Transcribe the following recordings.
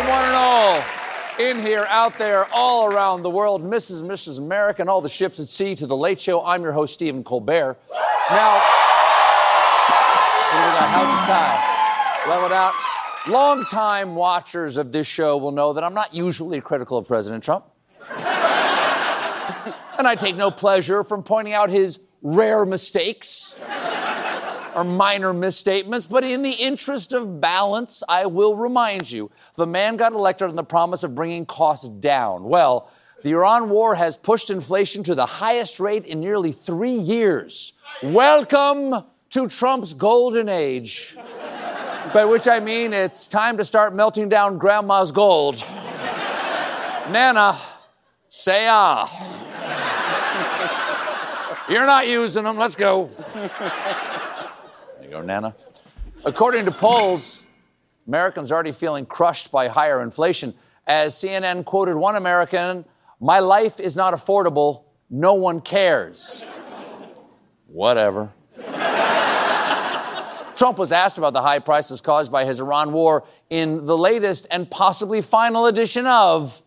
Welcome, one and all, in here, out there, all around the world, Mrs. and Mrs. America, and all the ships at sea, to The Late Show. I'm your host, Stephen Colbert. Now, what do we got? How's the tie? Level it out. Long-time watchers of this show will know that I'm not usually critical of President Trump. And I take no pleasure from pointing out his rare mistakes or minor misstatements, but in the interest of balance, I will remind you, the man got elected on the promise of bringing costs down. Well, the Iran war has pushed inflation to the highest rate in nearly 3 years. Welcome to Trump's golden age. By which I mean it's time to start melting down Grandma's gold. Nana, say ah. You're not using them. Let's go. There you go, Nana. According to polls, Americans are already feeling crushed by higher inflation. As CNN quoted one American, "My life is not affordable. No one cares." Whatever. Trump was asked about the high prices caused by his Iran war in the latest and possibly final edition of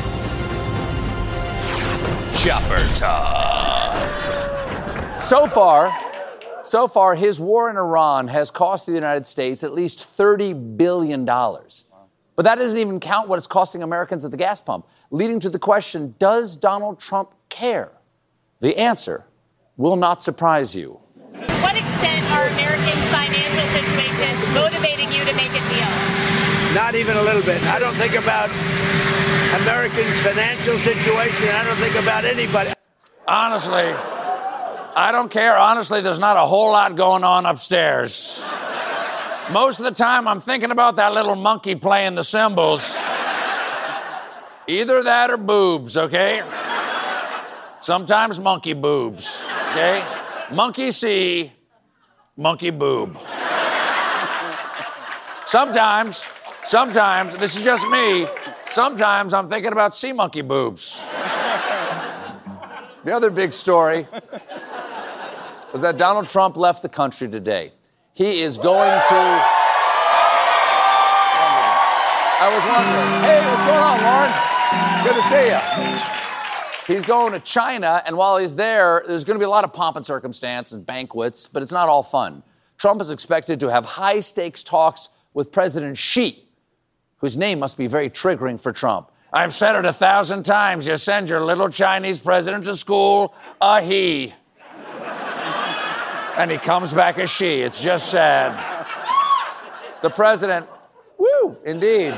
Chopper Talk. So far, his war in Iran has cost the United States at least $30 billion. But that doesn't even count what it's costing Americans at the gas pump, leading to the question, does Donald Trump care? The answer will not surprise you. To what extent are Americans' financial situations motivating you to make a deal? Not even a little bit. I don't think about Americans' financial situation. I don't think about anybody. Honestly, I don't care. Honestly, there's not a whole lot going on upstairs. Most of the time, I'm thinking about that little monkey playing the cymbals. Either that or boobs, okay? Sometimes monkey boobs, okay? Monkey see, monkey boob. Sometimes, this is just me, sometimes I'm thinking about sea monkey boobs. The other big story was that Donald Trump left the country today. He is going to... I was wondering, hey, what's going on, Lauren? Good to see you. He's going to China, and while he's there, there's going to be a lot of pomp and circumstance and banquets, but it's not all fun. Trump is expected to have high-stakes talks with President Xi, whose name must be very triggering for Trump. I've said it 1,000 times. You send your little Chinese president to school, a he. And he comes back a she. It's just sad. The president, indeed.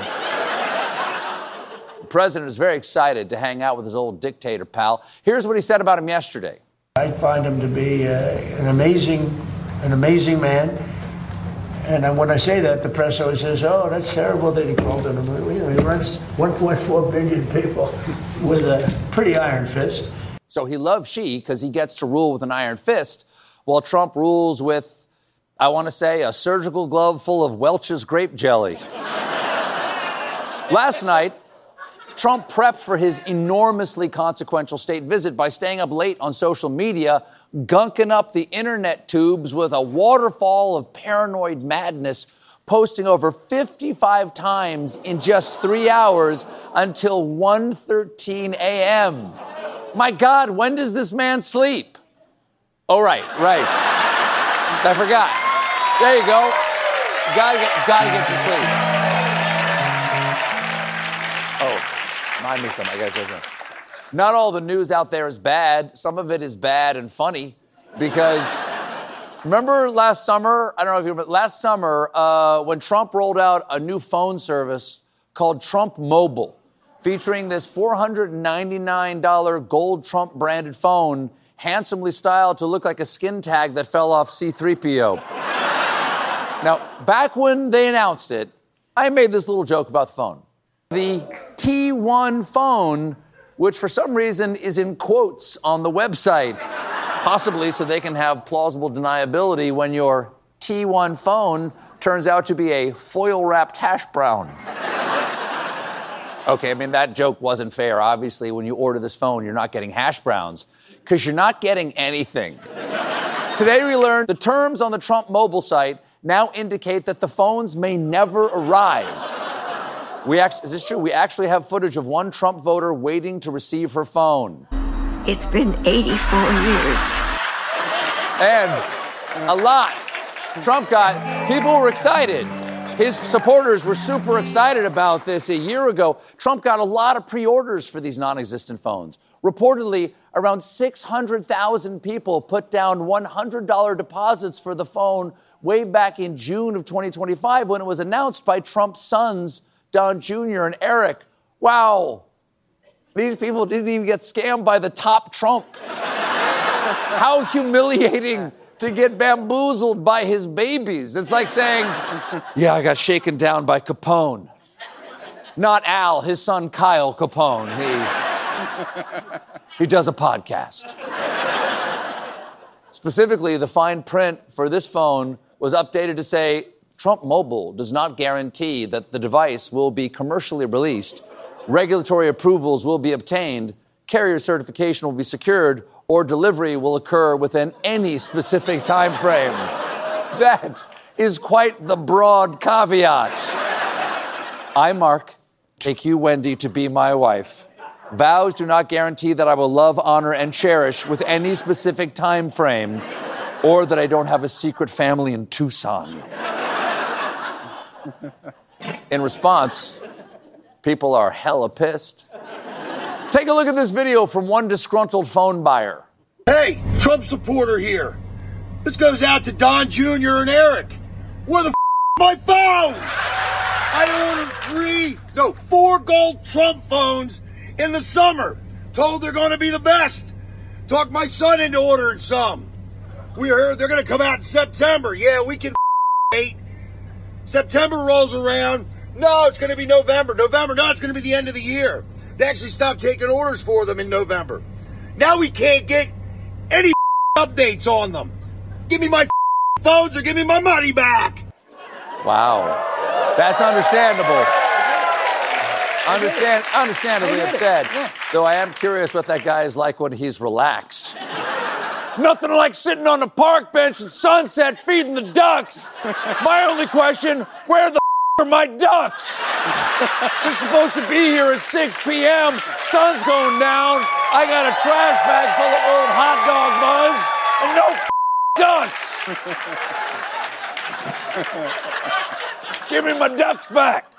The president is very excited to hang out with his old dictator pal. Here's what he said about him yesterday. I find him to be an amazing man. And when I say that, the press always says, oh, that's terrible that he called him. You know, he runs 1.4 billion people with a pretty iron fist. So he loves Xi because he gets to rule with an iron fist, while Trump rules with, I want to say, a surgical glove full of Welch's grape jelly. Last night, Trump prepped for his enormously consequential state visit by staying up late on social media, gunking up the internet tubes with a waterfall of paranoid madness, posting over 55 times in just 3 hours until 1:13 a.m. My God, when does this man sleep? Oh, right. I forgot. There you go. Gotta get your sleep. Oh, remind me something. I gotta say something. Not all the news out there is bad. Some of it is bad and funny because remember last summer? I don't know if you remember. Last summer, when Trump rolled out a new phone service called Trump Mobile, featuring this $499 gold Trump branded phone, handsomely styled to look like a skin tag that fell off C-3PO. Now, back when they announced it, I made this little joke about the phone. The T1 phone, which for some reason is in quotes on the website, possibly so they can have plausible deniability when your T1 phone turns out to be a foil-wrapped hash brown. Okay, I mean, that joke wasn't fair. Obviously, when you order this phone, you're not getting hash browns because you're not getting anything. Today, we learned the terms on the Trump mobile site now indicate that the phones may never arrive. Is this true? We actually have footage of one Trump voter waiting to receive her phone. It's been 84 years. And a lot. People were excited. His supporters were super excited about this a year ago. Trump got a lot of pre-orders for these non-existent phones. Reportedly, around 600,000 people put down $100 deposits for the phone way back in June of 2025 when it was announced by Trump's sons, Don Jr. and Eric. Wow. These people didn't even get scammed by the top Trump. How humiliating to get bamboozled by his babies. It's like saying, yeah, I got shaken down by Capone. Not Al, his son Kyle Capone. He does a podcast. Specifically, the fine print for this phone was updated to say, Trump Mobile does not guarantee that the device will be commercially released, regulatory approvals will be obtained, carrier certification will be secured, or delivery will occur within any specific time frame. That is quite the broad caveat. I, Mark, take you, Wendy, to be my wife. Vows do not guarantee that I will love, honor, and cherish with any specific time frame, or that I don't have a secret family in Tucson. In response, people are hella pissed. Take a look at this video from one disgruntled phone buyer. Hey, Trump supporter here. This goes out to Don Jr. and Eric. Where the my phone? I ordered 4 gold Trump phones in the summer. Told they're going to be the best. Talked my son into ordering some. We heard they're going to come out in September. Yeah, we can wait. September rolls around. No, it's going to be November. No, it's going to be the end of the year. They actually stopped taking orders for them in November. Now we can't get any updates on them. Give me my phones or give me my money back. Wow. That's understandable. Understandably upset. Yeah. Though I am curious what that guy is like when he's relaxed. Nothing like sitting on the park bench at sunset feeding the ducks. My only question, where the are my ducks? They're supposed to be here at 6 p.m. Sun's going down. I got a trash bag full of old hot dog buns and no ducks. Give me my ducks back.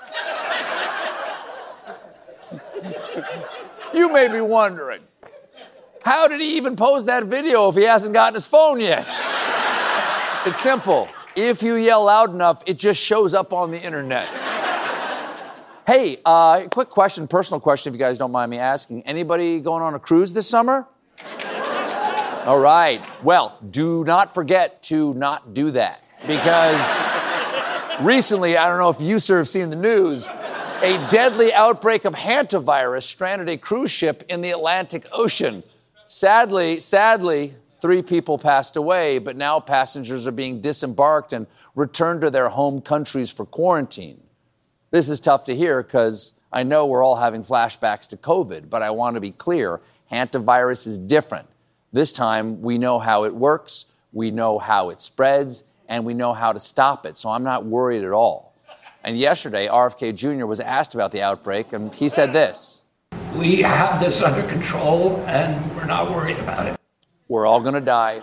You may be wondering, how did he even post that video if he hasn't gotten his phone yet? It's simple. If you yell loud enough, it just shows up on the internet. Hey, quick question, personal question, if you guys don't mind me asking. Anybody going on a cruise this summer? All right. Well, do not forget to not do that. Because recently, I don't know if you, sir, have seen the news, a deadly outbreak of hantavirus stranded a cruise ship in the Atlantic Ocean. Sadly, 3 people passed away, but now passengers are being disembarked and returned to their home countries for quarantine. This is tough to hear because I know we're all having flashbacks to COVID, but I want to be clear, hantavirus is different. This time, we know how it works, we know how it spreads, and we know how to stop it, so I'm not worried at all. And yesterday, RFK Jr. was asked about the outbreak, and he said this. We have this under control, and we're not worried about it. We're all going to die.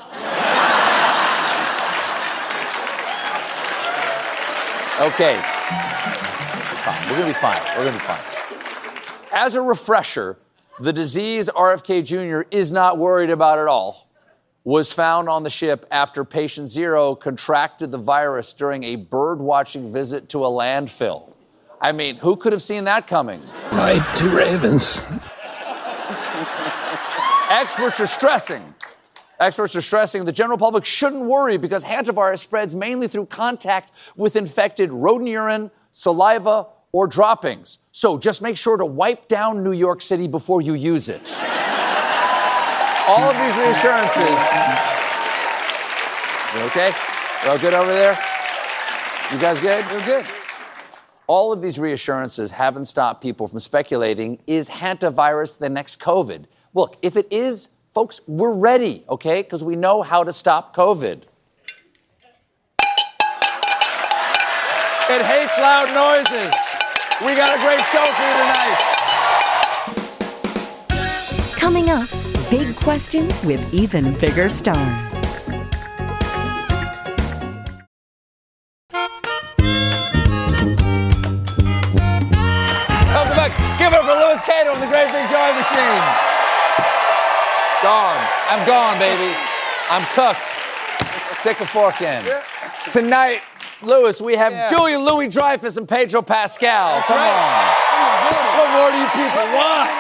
Okay. Fine. We're going to be fine. As a refresher, the disease RFK Jr. is not worried about at all was found on the ship after patient 0 contracted the virus during a bird-watching visit to a landfill. I mean, who could have seen that coming? My 2 ravens. Experts are stressing the general public shouldn't worry because hantavirus spreads mainly through contact with infected rodent urine, saliva, or droppings. So just make sure to wipe down New York City before you use it. All of these reassurances. You okay? You all good over there? You guys good? We're good. All of these reassurances haven't stopped people from speculating, is hantavirus the next COVID? Look, if it is, folks, we're ready, okay? Because we know how to stop COVID. It hates loud noises. We got a great show for you tonight. Coming up, big questions with even bigger stars. Welcome back. Give it up for Louis Cato and the Great Big Show Machine. Gone. I'm gone, baby. I'm cooked. Stick a fork in. Tonight, Louis, we have Julia Louis-Dreyfus and Pedro Pascal. Come on. What more do you people want?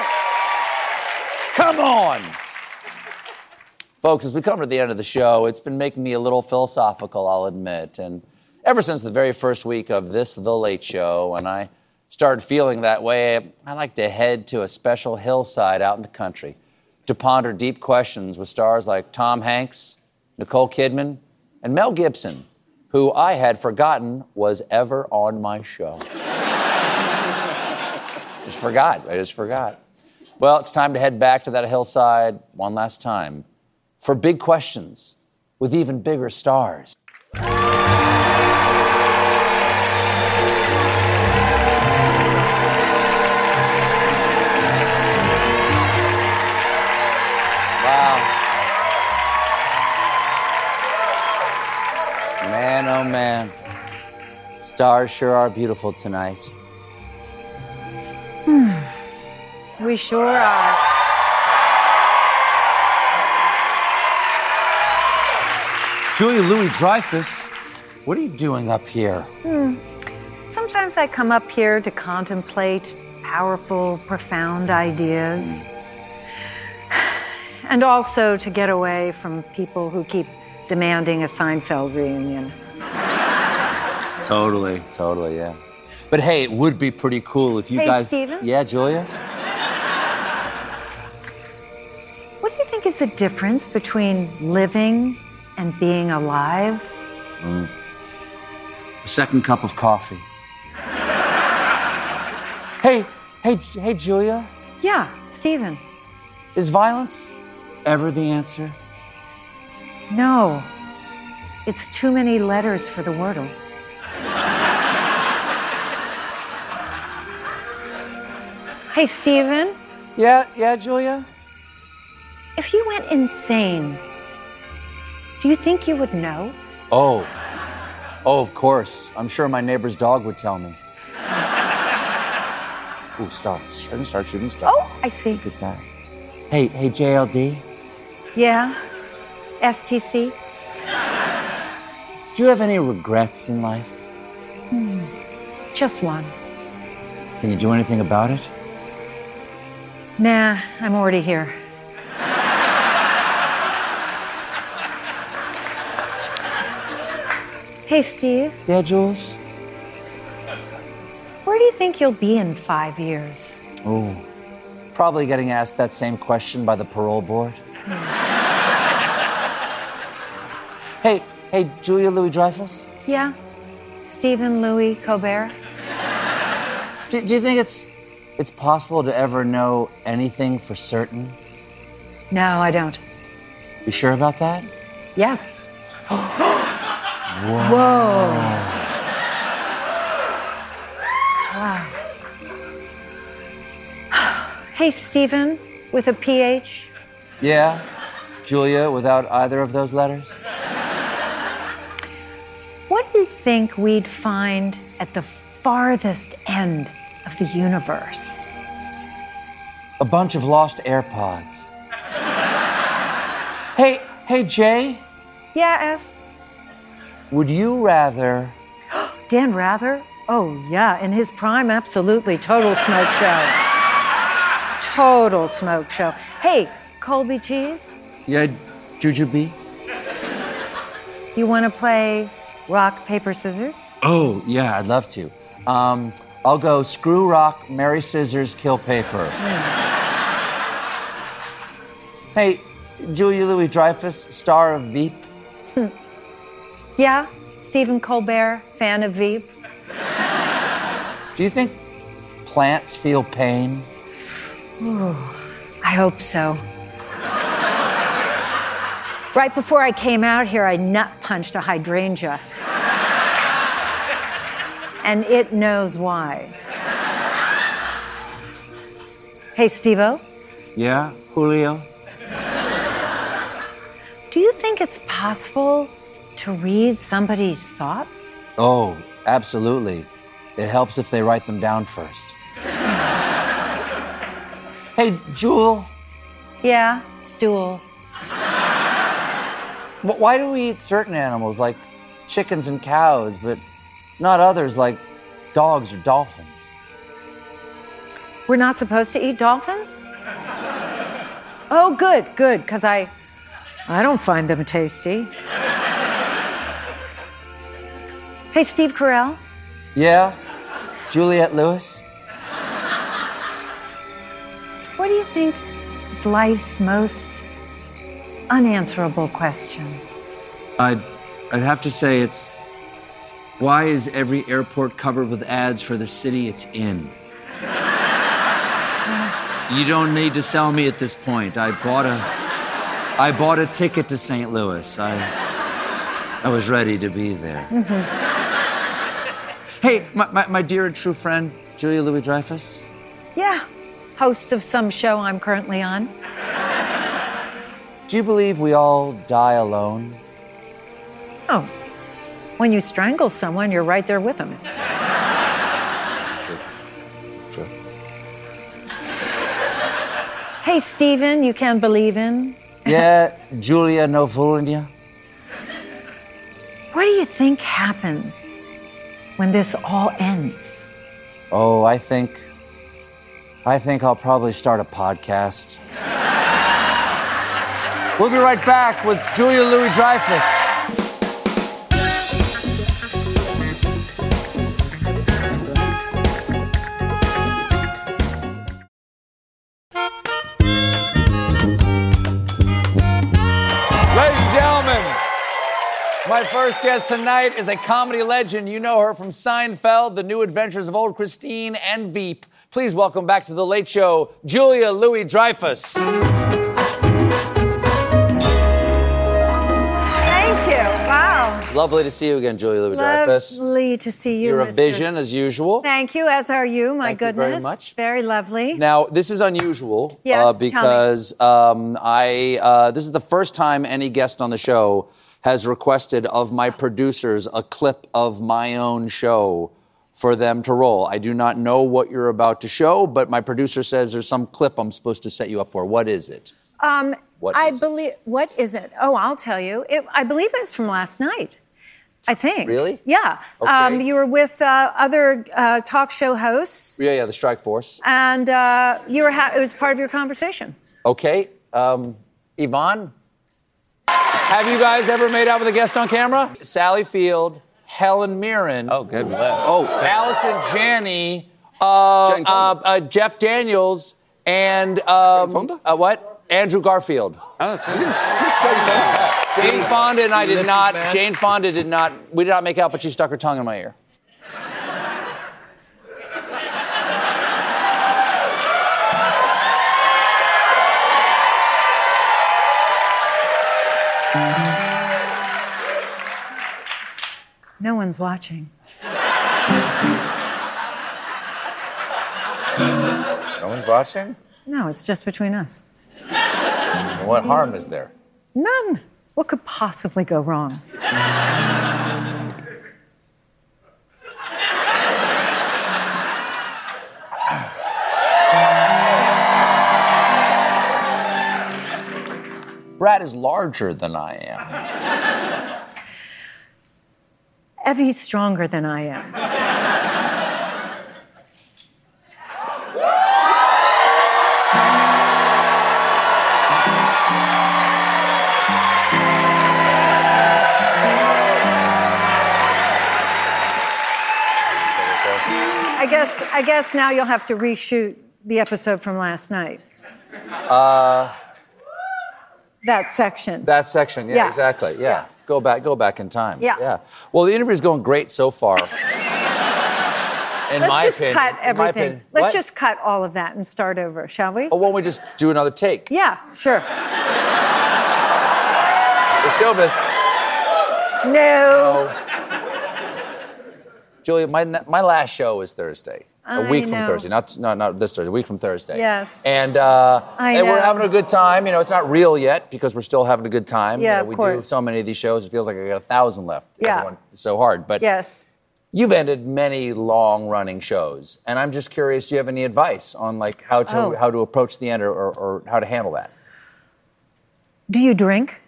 Come on. Folks, as we come to the end of the show, it's been making me a little philosophical, I'll admit. And ever since the very first week of this The Late Show, when I started feeling that way, I like to head to a special hillside out in the country to ponder deep questions with stars like Tom Hanks, Nicole Kidman, and Mel Gibson, who I had forgotten was ever on my show. I just forgot. Well, it's time to head back to that hillside one last time for big questions with even bigger stars. Man, oh man. Stars sure are beautiful tonight. We sure are. Julia Louis-Dreyfus, what are you doing up here? Sometimes I come up here to contemplate powerful, profound ideas. And also to get away from people who keep demanding a Seinfeld reunion. Totally, yeah. But hey, it would be pretty cool if you guys... Hey, Stephen? Yeah, Julia? What do you think is the difference between living and being alive? A second cup of coffee. Hey, Julia? Yeah, Stephen. Is violence ever the answer? No. It's too many letters for the Wordle. Hey, Stephen. Yeah, Julia? If you went insane, do you think you would know? Oh, of course. I'm sure my neighbor's dog would tell me. Ooh, stop. Shooting star. Oh, I see. Look at that. Hey, JLD? Yeah? STC? Do you have any regrets in life? Just one. Can you do anything about it? Nah, I'm already here. Hey, Steve. Yeah, Jules? Where do you think you'll be in 5 years? Oh, probably getting asked that same question by the parole board. Hey, Julia Louis-Dreyfus? Yeah? Stephen Louis Colbert? Do you think it's possible to ever know anything for certain? No, I don't. You sure about that? Yes. Whoa. Wow. Hey, Stephen, with a PH? Yeah? Julia, without either of those letters? What do you think we'd find at the farthest end of the universe? A bunch of lost AirPods. Hey, Jay? Yeah, S? Would you rather... Dan Rather? Oh, yeah, in his prime, absolutely. Total smoke show. Total smoke show. Hey, Colby Cheese? Yeah, Jujubee? You want to play rock, paper, scissors? Oh, yeah, I'd love to. I'll go screw, rock, marry, scissors, kill, paper. Hey, Julia Louis-Dreyfus, star of Veep? Yeah, Stephen Colbert, fan of Veep. Do you think plants feel pain? Ooh, I hope so. Right before I came out here, I nut punched a hydrangea. And it knows why. Hey, Steve-O, Yeah, Julio? do you think it's possible to read somebody's thoughts? Oh, absolutely. It helps if they write them down first. Hey, Jewel, Yeah, stool. why do we eat certain animals like chickens and cows, but not others like dogs or dolphins? We're not supposed to eat dolphins? Oh, good, because I don't find them tasty. Hey, Steve Carell, Yeah, Juliette Lewis? what do you think is life's most unanswerable question? I'd have to say it's, why is every airport covered with ads for the city it's in? You don't need to sell me at this point. I bought a ticket to St. Louis. I was ready to be there. Hey, my dear and true friend, Julia Louis-Dreyfus. Yeah, host of some show I'm currently on. Do you believe we all die alone? Oh, when you strangle someone, you're right there with them. It's true. It's true. Hey, Steven, you can believe in. Yeah, Julia Novulinia. What do you think happens when this all ends? Oh, I think I'll probably start a podcast. We'll be right back with Julia Louis-Dreyfus. Ladies and gentlemen, my first guest tonight is a comedy legend. You know her from Seinfeld, The New Adventures of Old Christine, and Veep. Please welcome back to The Late Show, Julia Louis-Dreyfus. Thank you. Wow. Lovely to see you again, Julia Louis-Dreyfus. Lovely to see you, You're a Mr. vision, as usual. Thank you, as are you, my Thank you goodness. very much. Very lovely. Now, this is unusual Yes, tell me. because this is the first time any guest on the show has requested of my producers a clip of my own show for them to roll. I do not know what you're about to show, but my producer says there's some clip I'm supposed to set you up for. What is it? What is it? What is it? Oh, I'll tell you. I believe it's from last night. I think. Really? Yeah. Okay. You were with other talk show hosts, Yeah, the Strike Force. and you were. It was part of your conversation. Okay. Yvonne, have you guys ever made out with a guest on camera? Sally Field, Helen Mirren. Oh, good bless. Oh, Allison Janney, Jane Fonda. Jeff Daniels, and Jane Fonda? What? Andrew Garfield. Oh, that's Jane Fonda. Jane Fonda and I did not. Jane Fonda did not. We did not make out, but she stuck her tongue in my ear. No one's watching. No one's watching? No, it's just between us. What harm is there? None. What could possibly go wrong? Brad is larger than I am. Evie's stronger than I am. I guess now you'll have to reshoot the episode from last night. That section. That section, yeah, Yeah. exactly. Yeah. Go back in time. Yeah. Well, the interview's going great so far. In Let's my just opinion. cut In my everything. opinion. Let's What? just cut all of that and start over, shall we? Oh, why don't we just do another take? Yeah, sure. The showbiz. No. Julia, my last show is Thursday. A week from know. Thursday. Not this Thursday, a week from Thursday. Yes. And I and we're know. having a good time. You know, it's not real yet because we're still having a good time. Yeah, You know, of we do course. so many of these shows, it feels like I got 1,000 left. Yeah. Everyone, it's so hard. But Yes. you've ended many long-running shows, and I'm just curious, do you have any advice on like how to approach the end or how to handle that? Do you drink?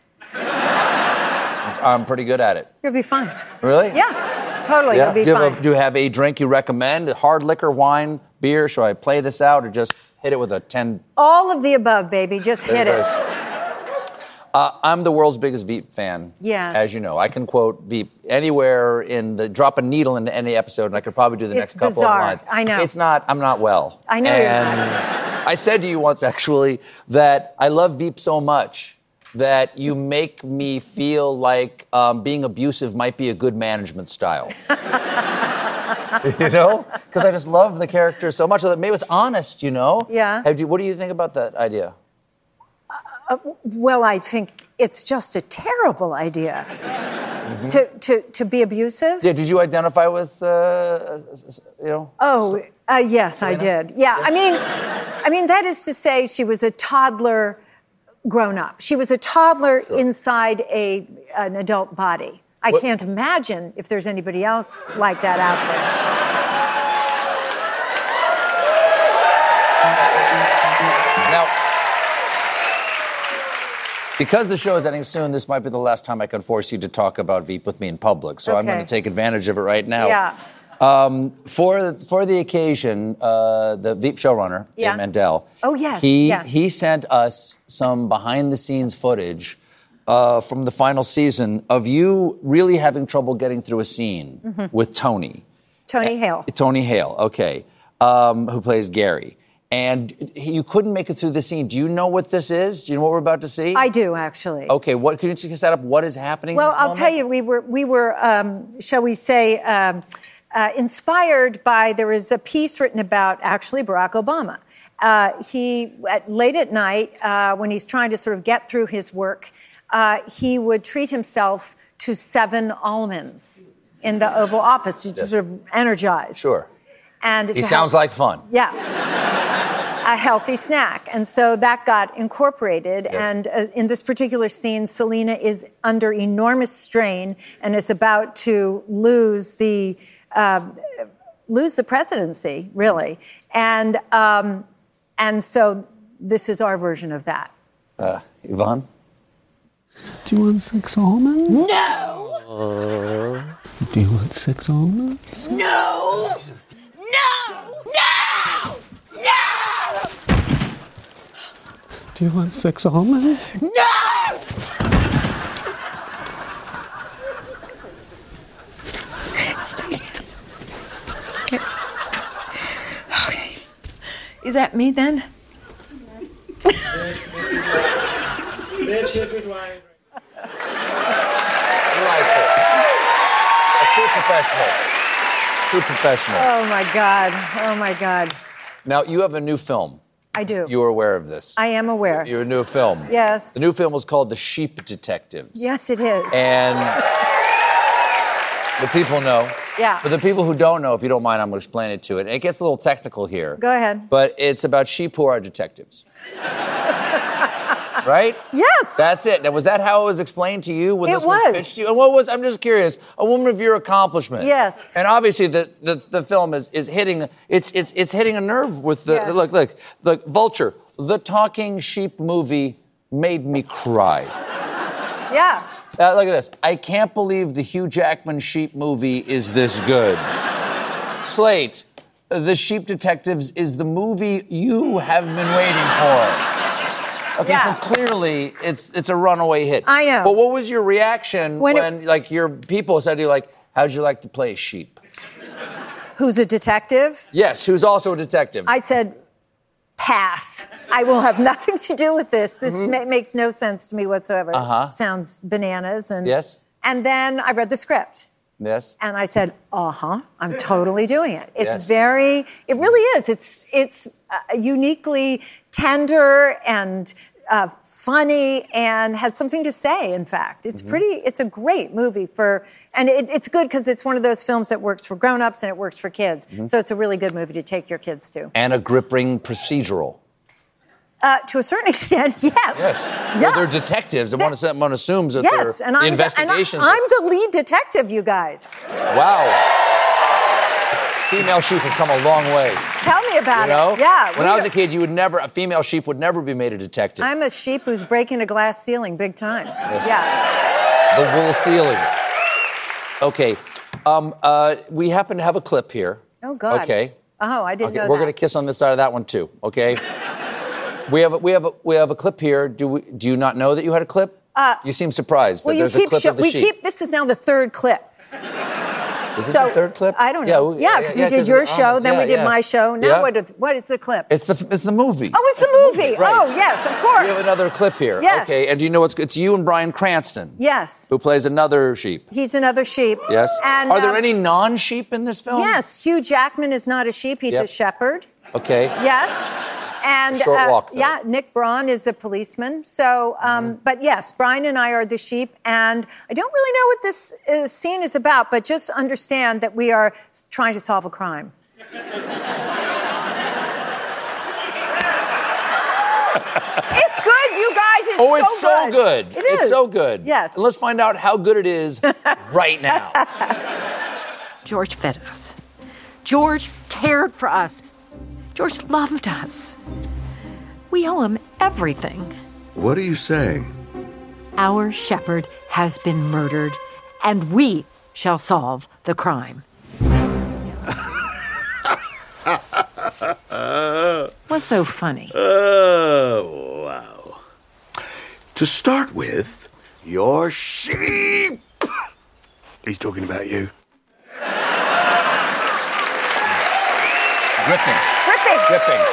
I'm pretty good at it. You'll be fine. Really? Yeah, totally. Yeah. You'll be Do fine. you have a drink you recommend? Hard liquor, wine, beer? Should I play this out or just hit it with a 10? All of the above, baby. Just hit it. I'm the world's biggest Veep fan. Yes. As you know, I can quote Veep anywhere drop a needle into any episode, and I could probably do the next couple bizarre. of lines. I know. I'm not well. I know you're and not. I said to you once, actually, that I love Veep so much that you make me feel like being abusive might be a good management style. You know? Because I just love the character so much that maybe it's honest, you know? Yeah. What do you think about that idea? Well, I think it's just a terrible idea to be abusive. Yeah, did you identify with, you know? Oh, yes, I did. Yeah, I mean, that is to say, she was a toddler grown up. She was a toddler inside an adult body. I can't imagine if there's anybody else like that out there. Now, because the show is ending soon, this might be the last time I can force you to talk about Veep with me in public. So I'm Okay. going to take advantage of it right now. Yeah. For the occasion, the Veep showrunner, Yeah. Dave Mandel, Oh, yes, he yes. sent us some behind-the-scenes footage from the final season of you really having trouble getting through a scene with Tony. Tony Hale. Tony Hale, okay, who plays Gary. And you couldn't make it through the scene. Do you know what this is? Do you know what we're about to see? I do, actually. Okay, can you just set up what is happening? Well, in this I'll moment? tell you, we were, shall we say, inspired by, there was a piece written about, actually, Barack Obama. Late at night, when he's trying to sort of get through his work, he would treat himself to 7 almonds in the Oval Office to sort of energize. Sure. And He sounds like fun. Yeah. A healthy snack. And so that got incorporated. Yes. And in this particular scene, Selena is under enormous strain and is about to lose the presidency, really. And so this is our version of that. Yvonne? Do you want 6 almonds? No! Do you want 6 almonds? No! No! No! No! Do you want 6 almonds? No! Stay down. Okay. Okay. Is that me then? A true professional. True professional. Oh, my God. Oh, my God. Now, you have a new film. I do. You are aware of this. I am aware. Your new film. Yes. The new film was called The Sheep Detectives. Yes, it is. And the people know. Yeah. For the people who don't know, if you don't mind, I'm going to explain it to it. It gets a little technical here. Go ahead. But it's about sheep who are detectives. Right? Yes. That's it. Now, was that how it was explained to you when It this was was. pitched to you? And what was, I'm just curious, a woman of your accomplishment. Yes. And obviously the film is hitting, it's hitting a nerve with the, Yes. look, Vulture, the talking sheep movie made me cry. Yeah. Look at this. I can't believe the Hugh Jackman sheep movie is this good. Slate, The Sheep Detectives is the movie you have been waiting for. Okay, Yeah. so clearly it's a runaway hit. I know. But what was your reaction When when like your people said to you, like, how'd you like to play a sheep? Who's a detective? Yes, who's also a detective. I said, pass. I will have nothing to do with this. This makes no sense to me whatsoever. Sounds bananas. And Yes. And then I read the script. Yes. And I said, I'm totally doing it. It's Yes. it really is. It's uniquely tender and funny and has something to say, in fact. It's it's a great movie and it's good because it's one of those films that works for grown-ups and it works for kids. So it's a really good movie to take your kids to. And a gripping procedural. To a certain extent, yes. Yeah. Yeah. They're detectives, and one assumes that Yes, they're and the investigations. I'm the lead detective, you guys. Wow. Female sheep have come a long way. Tell me about it. Yeah. When I was a kid, a female sheep would never be made a detective. I'm a sheep who's breaking a glass ceiling big time. Yes. Yeah. The wool ceiling. Okay. We happen to have a clip here. Oh, God. Okay. Oh, I didn't know We're that. going to kiss on this side of that one, too, okay? we have a clip here. Do you not know that you had a clip? You seem surprised that there's a clip of the sheep. This is now the third clip. Is it the third clip? I don't know. Yeah, because we did your show, then we did my show. Now what is the clip? It's the movie. Oh, it's the movie. Right. Oh, yes, of course. We have another clip here. Yes. Okay, and do you know it's you and Bryan Cranston? Yes. Who plays another sheep? He's another sheep. Yes. And, are there any non-sheep in this film? Yes. Hugh Jackman is not a sheep. He's a shepherd. Okay. Yes. And short walk, though. yeah, Nick Braun is a policeman. So, but yes, Bryan and I are the sheep, and I don't really know what this scene is about, but just understand that we are trying to solve a crime. It's good, you guys. It's so good. It is. It's so good. Yes. And let's find out how good it is right now. George fed us. George cared for us. George loved us. We owe him everything. What are you saying? Our shepherd has been murdered, and we shall solve the crime. What's so funny? Oh, wow. To start with, you're sheep. He's talking about you. Gripping.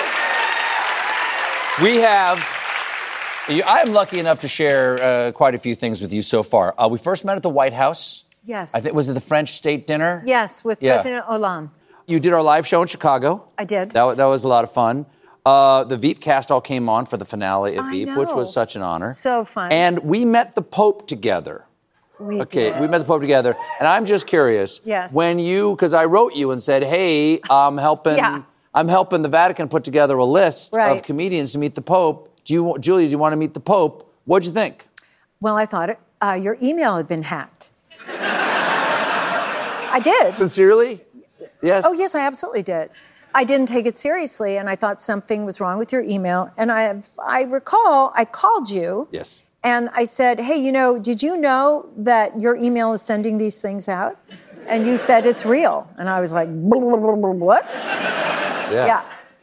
We have. I am lucky enough to share quite a few things with you so far. We first met at the White House. Yes. I think was it the French state dinner? Yes, with President Hollande. You did our live show in Chicago. I did. That was a lot of fun. The Veep cast all came on for the finale of Veep, which was such an honor. So fun. And we met the Pope together. We did. We met the Pope together, and I'm just curious. Yes. When because I wrote you and said, hey, I'm helping the Vatican put together a list of comedians to meet the Pope. Julia, do you want to meet the Pope? What'd you think? Well, I thought your email had been hacked. I did. Sincerely? Yes. Oh, yes, I absolutely did. I didn't take it seriously, and I thought something was wrong with your email. And I recall I called you. Yes. And I said, hey, did you know that your email is sending these things out? And you said it's real. And I was like, what? Yeah.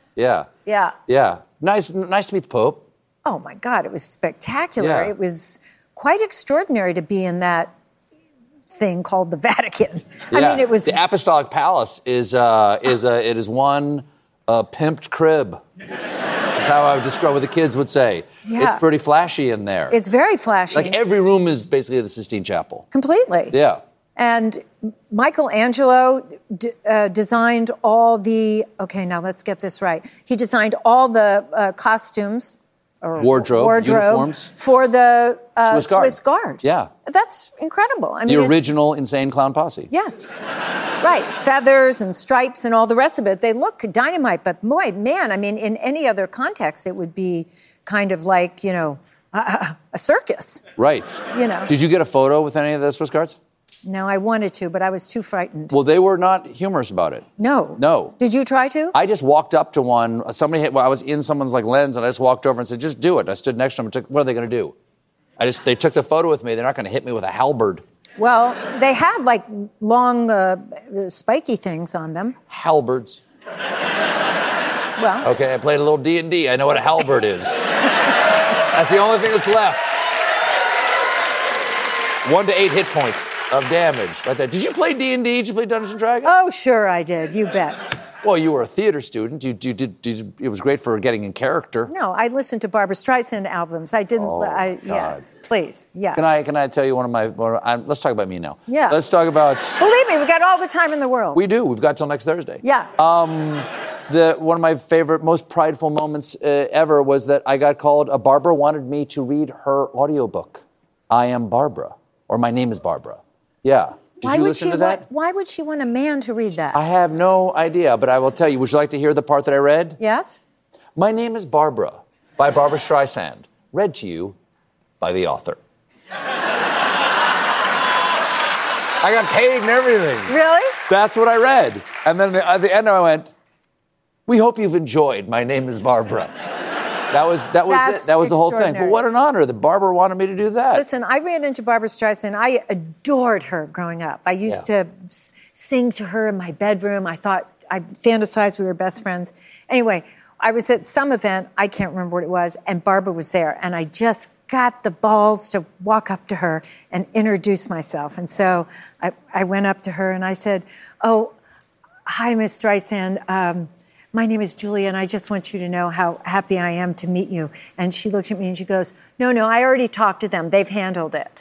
Nice to meet the Pope. Oh, my God, it was spectacular. Yeah. It was quite extraordinary to be in that thing called the Vatican. Yeah. I mean, it was... The Apostolic Palace is one pimped crib. That's how I would describe what the kids would say. Yeah. It's pretty flashy in there. It's very flashy. Like every room is basically the Sistine Chapel. Completely. Yeah. And Michelangelo designed all the... Okay, now let's get this right. He designed all the costumes... or wardrobe uniforms for the Swiss Guard. Yeah. That's incredible. I mean, the original Insane Clown Posse. Yes. Right. Feathers and stripes and all the rest of it. They look dynamite, but boy, man, I mean, in any other context, it would be kind of like, a circus. Right. Did you get a photo with any of the Swiss Guards? No, I wanted to, but I was too frightened. Well, they were not humorous about it. No. Did you try to? I just walked up to one. I was in someone's lens, and I just walked over and said, "Just do it." And I stood next to them and took. What are they going to do? They took the photo with me. They're not going to hit me with a halberd. Well, they had long, spiky things on them. Halberds. Well. Okay, I played a little D&D. I know what a halberd is. That's the only thing that's left. 1 to 8 hit points of damage right there. Did you play D&D? Did you play Dungeons and Dragons? Oh, sure I did. You bet. Well, you were a theater student. You did. It was great for getting in character. No, I listened to Barbra Streisand albums. I didn't. Oh, God. Yes, please. Yeah. Can I tell you let's talk about me now. Yeah. Let's talk about. Believe me, we got all the time in the world. We do. We've got till next Thursday. Yeah. One of my favorite, most prideful moments ever was that I got called. Barbara wanted me to read her audiobook. I Am Barbara, or My Name is Barbara. Yeah. Did you listen to that? Why would she want a man to read that? I have no idea, but I will tell you. Would you like to hear the part that I read? Yes. My Name is Barbara, by Barbara Streisand. Read to you by the author. I got paid and everything. Really? That's what I read. And then at the end I went, we hope you've enjoyed My Name is Barbara. That was it. That was the whole thing. But what an honor that Barbara wanted me to do that. Listen, I ran into Barbara Streisand. I adored her growing up. I used to sing to her in my bedroom. I fantasized we were best friends. Anyway, I was at some event, I can't remember what it was, and Barbara was there. And I just got the balls to walk up to her and introduce myself. And so I went up to her and I said, oh, hi, Miss Streisand. My name is Julia, and I just want you to know how happy I am to meet you. And she looked at me and she goes, no, I already talked to them. They've handled it.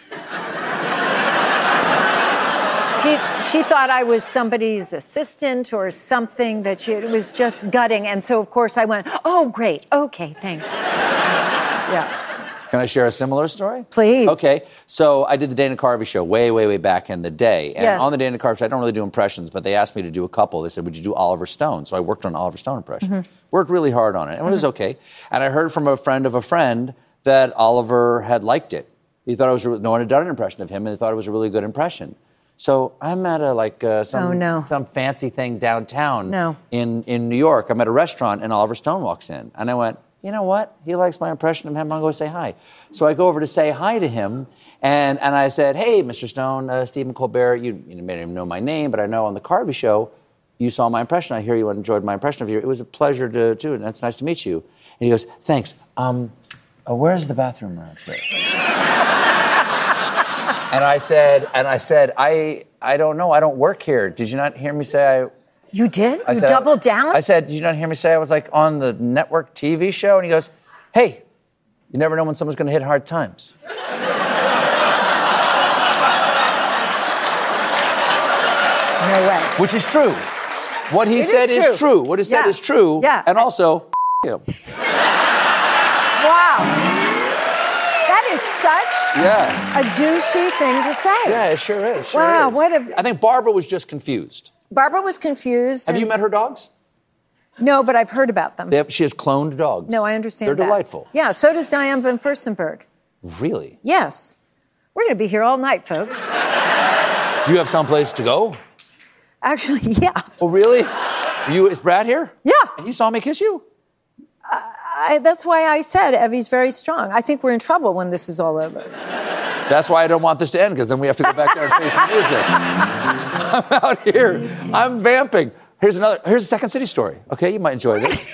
She thought I was somebody's assistant or something, it was just gutting. And so, of course, I went, oh, great. Okay, thanks. Yeah. Can I share a similar story? Please. Okay. So I did the Dana Carvey show way, way, way back in the day. And on the Dana Carvey show, I don't really do impressions, but they asked me to do a couple. They said, would you do Oliver Stone? So I worked on Oliver Stone impression. Mm-hmm. Worked really hard on it. And it was okay. And I heard from a friend of a friend that Oliver had liked it. He thought no one had done an impression of him, and he thought it was a really good impression. So I'm at some fancy thing downtown in New York. I'm at a restaurant, and Oliver Stone walks in. And I went, you know what? He likes my impression of him. I'm going to go say hi. So I go over to say hi to him, and I said, hey, Mr. Stone, Stephen Colbert, you may not even know my name, but I know on the Carvey show, you saw my impression. I hear you enjoyed my impression of you. It was a pleasure to do it, and it's nice to meet you. And he goes, thanks. Where's the bathroom around here? And I said, I don't know. I don't work here. Did you not hear me say You did? You doubled down? I said, did you not hear me say I was on the network TV show? And he goes, hey, you never know when someone's going to hit hard times. No way. Which is true. What he said is true. What he said is true. Yeah. And also, him. Wow. That is such a douchey thing to say. Yeah, it sure is. Wow. I think Barbara was just confused. Barbara was confused. Have you met her dogs? No, but I've heard about them. She has cloned dogs. No, I understand They're delightful. Yeah, so does Diane von Furstenberg. Really? Yes. We're going to be here all night, folks. Do you have someplace to go? Actually, yeah. Oh, really? Is Brad here? Yeah. And he saw me kiss you? That's why I said Evie's very strong. I think we're in trouble when this is all over. That's why I don't want this to end, because then we have to go back there and face the music. I'm out here. I'm vamping. Here's a Second City story. Okay, you might enjoy this.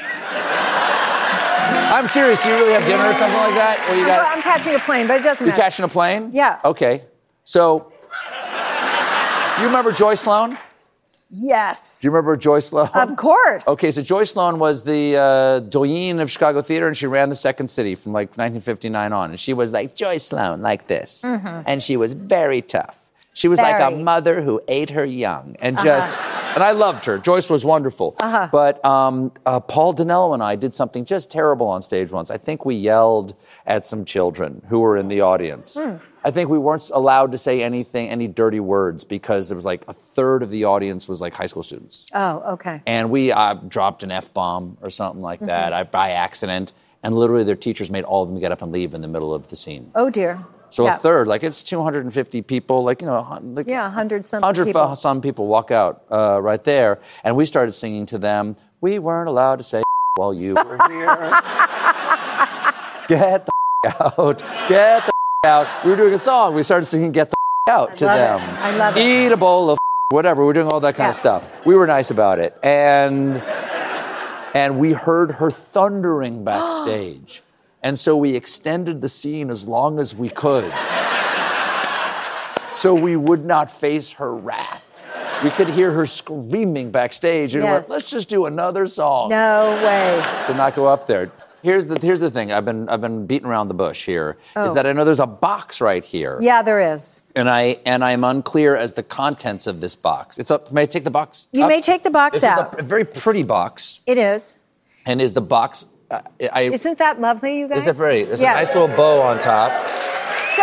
I'm serious. Do you really have dinner or something like that? Or I'm catching a plane, but it doesn't matter. You're catching a plane? Yeah. Okay. So, you remember Joy Sloan? Yes. Do you remember Joy Sloan? Of course. Okay, so Joy Sloan was the doyenne of Chicago theater, and she ran the Second City from 1959 on. And she was like Joy Sloan, like this. Mm-hmm. And she was very tough. She was like a mother who ate her young. And and I loved her. Joyce was wonderful. Uh-huh. But Paul Dinello and I did something just terrible on stage once. I think we yelled at some children who were in the audience. I think we weren't allowed to say any dirty words, because there was a third of the audience was high school students. Oh, okay. And we dropped an F-bomb or something like that by accident. And literally their teachers made all of them get up and leave in the middle of the scene. Oh, dear. So a third, it's 250 people, 100 some people walk out right there. And we started singing to them, we weren't allowed to say while you were here. Get the out. Get the out. We were doing a song. We started singing Get the out to them. I love it. Eat a bowl of whatever. We were doing all that kind of stuff. We were nice about it. And we heard her thundering backstage. And so we extended the scene as long as we could, so we would not face her wrath. We could hear her screaming backstage, and we went, let's just do another song. No way. To not go up there. Here's the thing. I've been beating around the bush here. Oh. Is that I know there's a box right here. Yeah, there is. And I'm unclear as the contents of this box. May I take the box? You may take the box this out. This is a very pretty box. It is. And is the box? Isn't that lovely, you guys? Is it pretty? There's a nice little bow on top. So,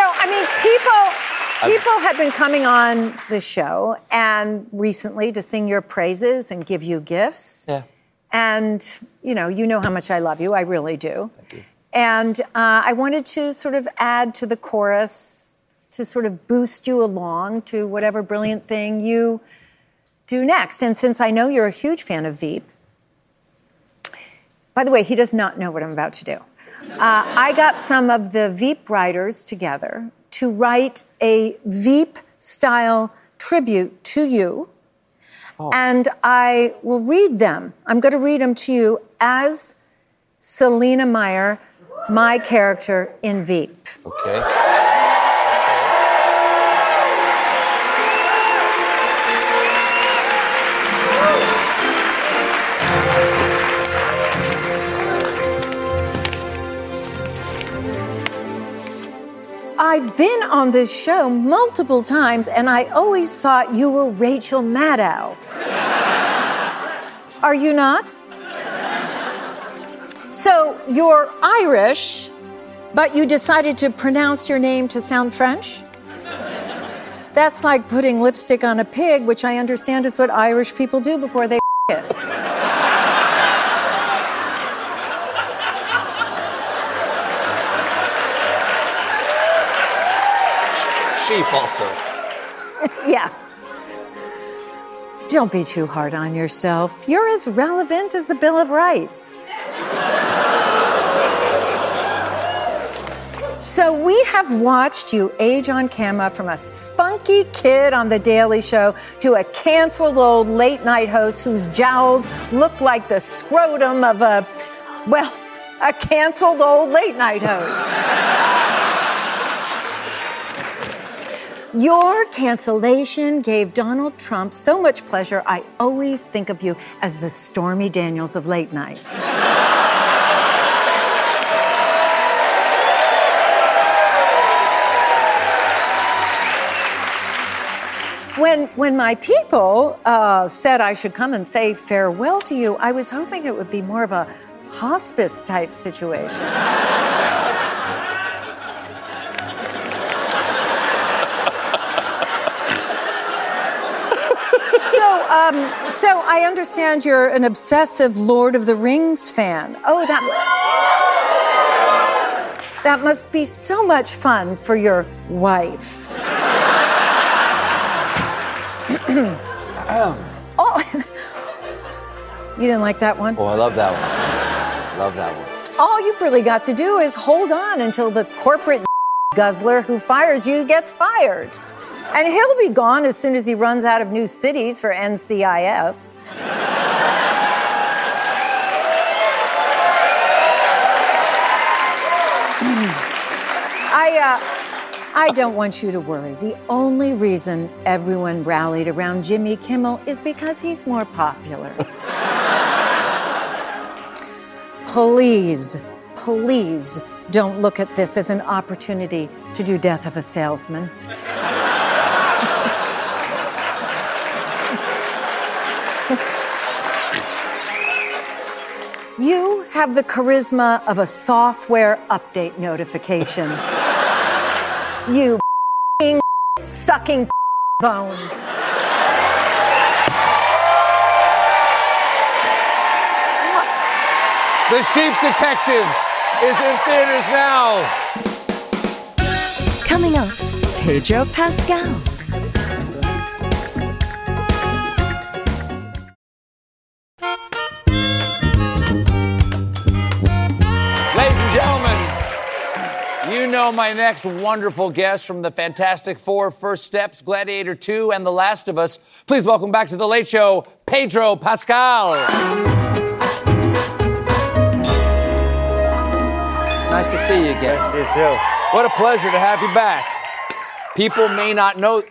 people have been coming on the show and recently to sing your praises and give you gifts. Yeah. And, you know how much I love you. I really do. Thank you. And I wanted to sort of add to the chorus to sort of boost you along to whatever brilliant thing you do next. And since I know you're a huge fan of Veep, by the way, he does not know what I'm about to do. I got some of the Veep writers together to write a Veep-style tribute to you. Oh. And I will read them. I'm going to read them to you as Selina Meyer, my character in Veep. Okay. I've been on this show multiple times, and I always thought you were Rachel Maddow. Are you not? So you're Irish, but you decided to pronounce your name to sound French? That's like putting lipstick on a pig, which I understand is what Irish people do before they it. Sheep also. Yeah. Don't be too hard on yourself. You're as relevant as the Bill of Rights. So we have watched you age on camera from a spunky kid on The Daily Show to a canceled old late-night host whose jowls look like the scrotum of a canceled old late-night host. Your cancellation gave Donald Trump so much pleasure, I always think of you as the Stormy Daniels of late night. When my people said I should come and say farewell to you, I was hoping it would be more of a hospice-type situation. So I understand you're an obsessive Lord of the Rings fan. Oh, that must be so much fun for your wife. Oh, you didn't like that one? Oh, I love that one. Love that one. All you've really got to do is hold on until the corporate guzzler who fires you gets fired. And he'll be gone as soon as he runs out of new cities for NCIS. I don't want you to worry. The only reason everyone rallied around Jimmy Kimmel is because he's more popular. Please don't look at this as an opportunity to do Death of a Salesman. You have the charisma of a software update notification. You sucking bone. The Sheep Detectives is in theaters now. Coming up, Pedro Pascal. Ladies and gentlemen, you know my next wonderful guest from the Fantastic Four, First Steps, Gladiator 2, and The Last of Us. Please welcome back to The Late Show, Pedro Pascal. Nice to see you again. Nice to see you too. What a pleasure to have you back. People may not know...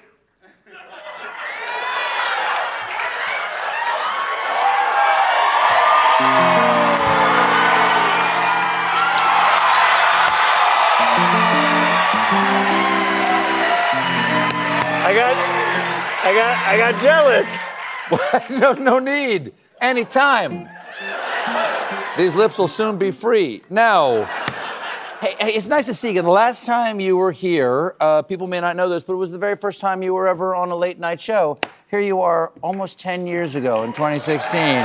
I got jealous. No need. Anytime. These lips will soon be free. Now, hey, it's nice to see you again. The last time you were here, people may not know this, but it was the very first time you were ever on a late night show. Here you are almost 10 years ago in 2016.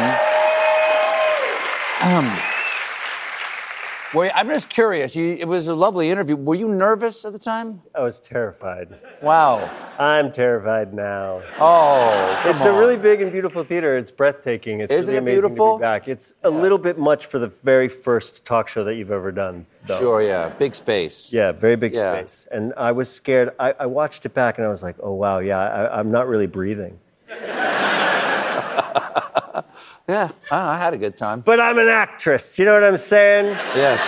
I'm just curious. It was a lovely interview. Were you nervous at the time? I was terrified. Wow. I'm terrified now. Oh, come It's on. a really big and beautiful theater. It's breathtaking. It's Isn't really it amazing beautiful? to be back. It's a little bit much for the very first talk show that you've ever done, though. Sure, yeah. Big space. Yeah, very big Yeah. space. And I was scared. I watched it back and I was like, oh, wow, yeah, I'm not really breathing. Yeah, I had a good time. But I'm an actress. You know what I'm saying? Yes.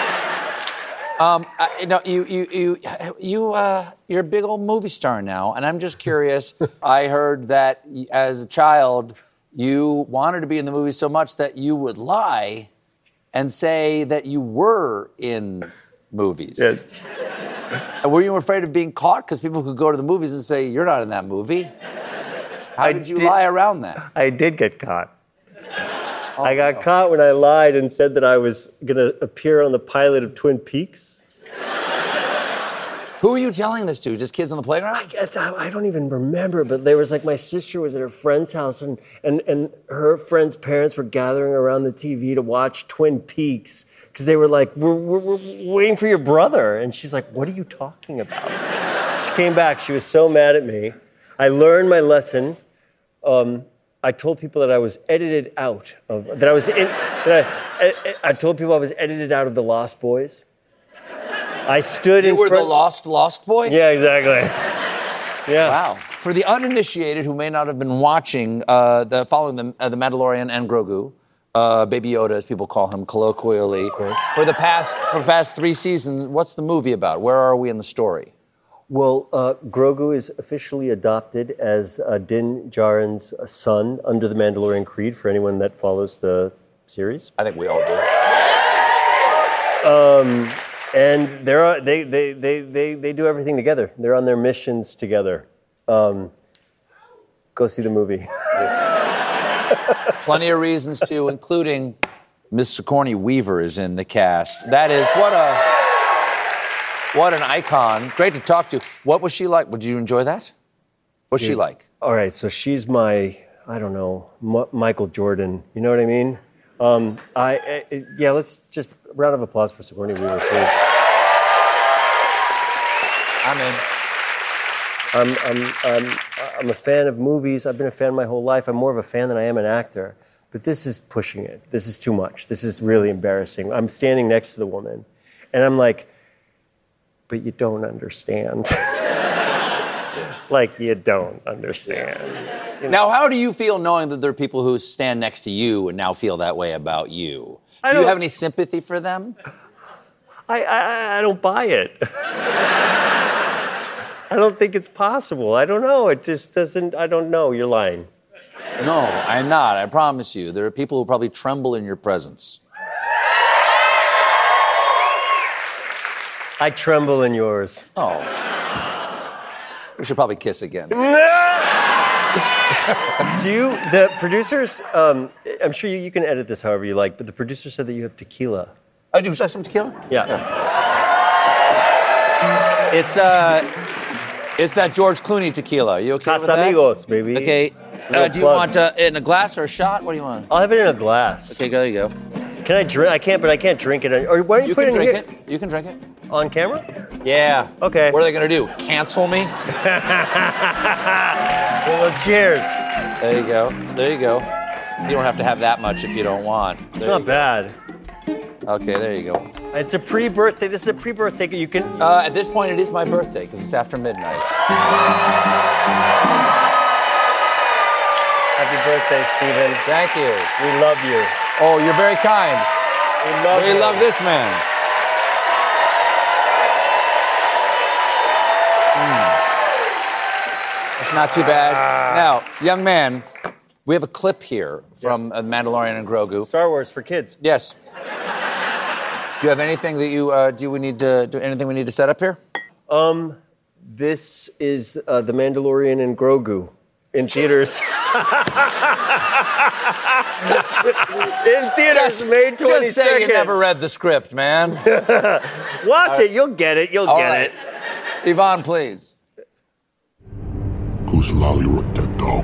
You're a big old movie star now, and I'm just curious. I heard that as a child, you wanted to be in the movie so much that you would lie and say that you were in movies. Yes. And were you afraid of being caught? Because people could go to the movies and say, you're not in that movie. How did you lie around that? I did get caught. I got caught when I lied and said that I was going to appear on the pilot of Twin Peaks. Who were you telling this to? Just kids on the playground? I don't even remember, but there was like my sister was at her friend's house and her friend's parents were gathering around the TV to watch Twin Peaks because they were like, we're waiting for your brother. And she's like, what are you talking about? She came back. She was so mad at me. I learned my lesson. I told people that I was edited out of, that I was in, I told people I was edited out of The Lost Boys. I stood in front. You were the lost boy? Yeah, exactly. Yeah. Wow. For the uninitiated who may not have been watching, following the Mandalorian and Grogu, Baby Yoda, as people call him colloquially, for the past 3 seasons, what's the movie about? Where are we in the story? Well, Grogu is officially adopted as Din Djarin's son under the Mandalorian Creed, for anyone that follows the series. I think we all do. And they do everything together. They're on their missions together. Go see the movie. Plenty of reasons to, including Miss Sigourney Weaver is in the cast. That is, what an icon. Great to talk to. What was she like? Did you enjoy that? What's she like? All right, so she's my, I don't know, Michael Jordan. You know what I mean? Let's just round of applause for Sigourney Weaver, please. I'm in. I'm a fan of movies. I've been a fan my whole life. I'm more of a fan than I am an actor. But this is pushing it. This is too much. This is really embarrassing. I'm standing next to the woman, and I'm like, but you don't understand. Like, you don't understand. You know? Now, how do you feel knowing that there are people who stand next to you and now feel that way about you? Do you have any sympathy for them? I don't buy it. I don't think it's possible. I don't know. It just doesn't, I don't know. You're lying. No, I'm not. I promise you. There are people who probably tremble in your presence. I tremble in yours. Oh. We should probably kiss again. The producers, I'm sure you can edit this however you like, but the producer said that you have tequila. Oh, do you like some tequila? Yeah. It's that George Clooney tequila. You okay with that? Casamigos, baby. Okay. Do you want in a glass or a shot? What do you want? I'll have it in a glass. Okay, there you go. Can I drink? I can't drink it. Or why don't you put it in here? You can drink it. On camera? Yeah. Okay. What are they going to do? Cancel me? Well, cheers. There you go. There you go. You don't have to have that much if you don't want. It's not bad. Okay, there you go. It's a pre-birthday. This is a pre-birthday. You can. At this point, it is my birthday because it's after midnight. Happy birthday, Stephen. Thank you. We love you. Oh, you're very kind. We love this man. It's not too bad. Now, young man, we have a clip here from Mandalorian and Grogu. Star Wars for kids. Yes. Do you have anything that you do we need to anything we need to set up here? This is The Mandalorian and Grogu. in theaters. In theaters, May 22nd. Just say you never read the script, man. Watch it. You'll get it. You'll get it. Yvonne, please. Kuslali Rotetto.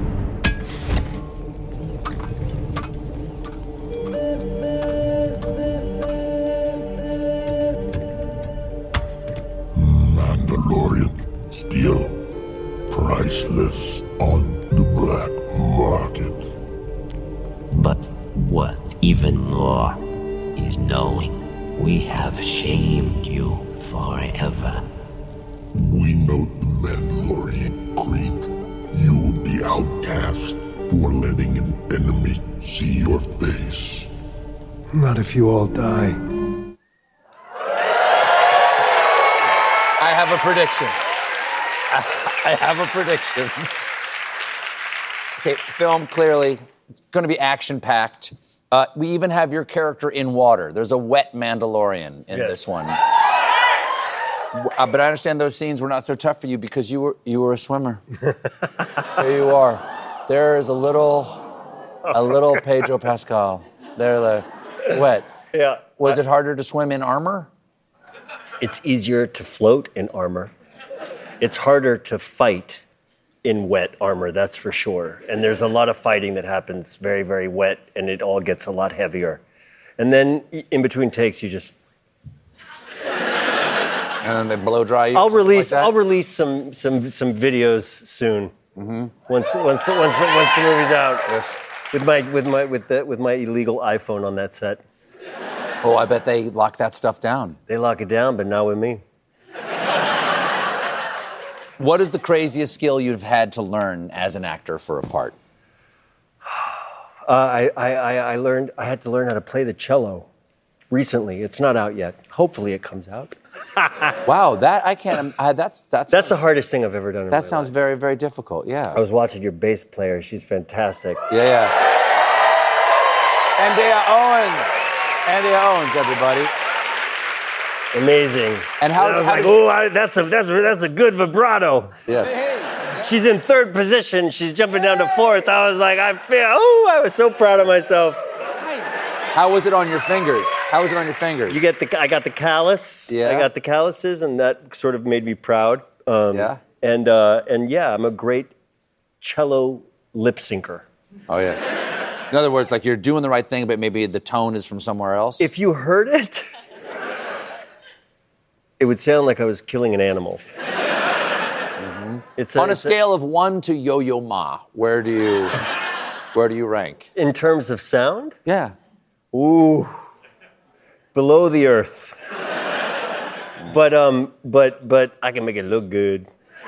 Mandalorian still priceless on the black market. But what's even more is knowing we have shamed you forever. We know the Mandalorian Creed. You, the outcast, for letting an enemy see your face. Not if you all die. I have a prediction. I have a prediction. Okay, film, clearly, it's going to be action-packed. We even have your character in water. There's a wet Mandalorian in this one. But I understand those scenes were not so tough for you because you were a swimmer. There you are. There is a little Pedro Pascal. There, wet. Yeah. Was it harder to swim in armor? It's easier to float in armor. It's harder to fight in wet armor, that's for sure. And there's a lot of fighting that happens very, very wet, and it all gets a lot heavier. And then in between takes, you just... And then they blow dry you. I'll release some videos soon. Mm-hmm. Once the movie's out. Yes. With my illegal iPhone on that set. Oh, I bet they lock that stuff down. They lock it down, but not with me. What is the craziest skill you've had to learn as an actor for a part? I had to learn how to play the cello recently. It's not out yet. Hopefully it comes out. Wow, that I can't. That's the hardest thing I've ever done. That sounds very, very difficult. Yeah. I was watching your bass player. She's fantastic. Yeah. Andrea Owens, everybody. Amazing. And how? And I was like, that's a good vibrato. Yes. She's in third position. She's jumping down to fourth. I was like, I was so proud of myself. How was it on your fingers? I got the callus. Yeah. I got the calluses, and that sort of made me proud. Yeah. And I'm a great cello lip syncer. Oh yes. In other words, like you're doing the right thing, but maybe the tone is from somewhere else. If you heard it, it would sound like I was killing an animal. Mm-hmm. On a scale of 1 to Yo-Yo Ma, where do you rank? In terms of sound? Yeah. Ooh, below the earth. But I can make it look good.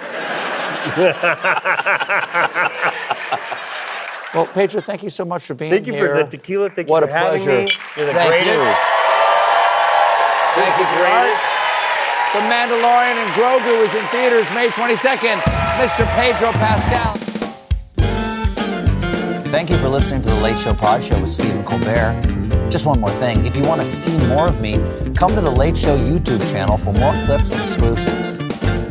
Well, Pedro, thank you so much for being here. Thank you for the tequila. Thank you for having me. You're the Thank greatest. You. Thank you, greatest. The Mandalorian and Grogu is in theaters May 22nd. Mr. Pedro Pascal. Thank you for listening to The Late Show Pod Show with Stephen Colbert. Just one more thing. If you want to see more of me, come to The Late Show YouTube channel for more clips and exclusives.